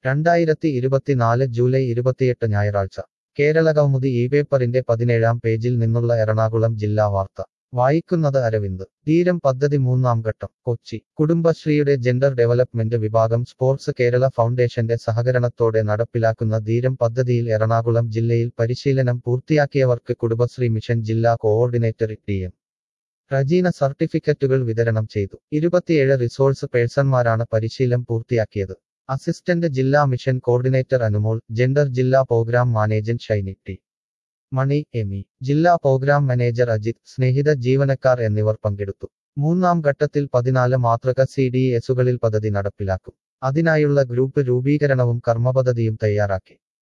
2024 July 28 ഞായറാഴ്ച കേരളകൗമുദി ഈ പേപ്പറിന്റെ 17-ാം പേജിൽ നിന്നുള്ള എറണാകുളം ജില്ലാ വാർത്ത വായിക്കുന്നത് അരവിന്ദ് ധീരം പദ്ധതി മൂന്നാം ഘട്ടം കൊച്ചി കുടുംബശ്രീയുടെ ജെൻഡർ ഡെവലപ്മെന്റ് വിഭാഗം സ്പോർട്സ് കേരള ഫൗണ്ടേഷന്റെ സഹകരണത്തോടെ നടപ്പിലാക്കുന്ന ധീരം പദ്ധതിയിൽ എറണാകുളം ജില്ലയിൽ പരിശീലനം പൂർത്തിയാക്കിയവർക്ക് കുടുംബശ്രീ മിഷൻ ജില്ലാ കോഓർഡിനേറ്റർ ടി.എം. റജീന സർട്ടിഫിക്കറ്റുകൾ വിതരണം ചെയ്തു 27 റിസോഴ്സ് പേഴ്സൺമാരാണ് പരിശീലനം പൂർത്തിയാക്കിയത് അസിസ്റ്റന്റ് ജില്ലാ മിഷൻ കോർഡിനേറ്റർ അനുമോൾ ജെൻഡർ ജില്ലാ programme manager Shiny T Mani Emy ജില്ലാ പ്രോഗ്രാം മാനേജർ അജിത് സ്നേഹിത ജീവനക്കാർ എന്നിവർ പങ്കെടുത്തു മൂന്നാം ഘട്ടത്തിൽ 14 മാതൃക CDSകളിൽ പദ്ധതി നടപ്പിലാക്കും അതിനായുള്ള ഗ്രൂപ്പ് രൂപീകരണവും കർമ്മപദ്ധതിയും തയ്യാറാക്കി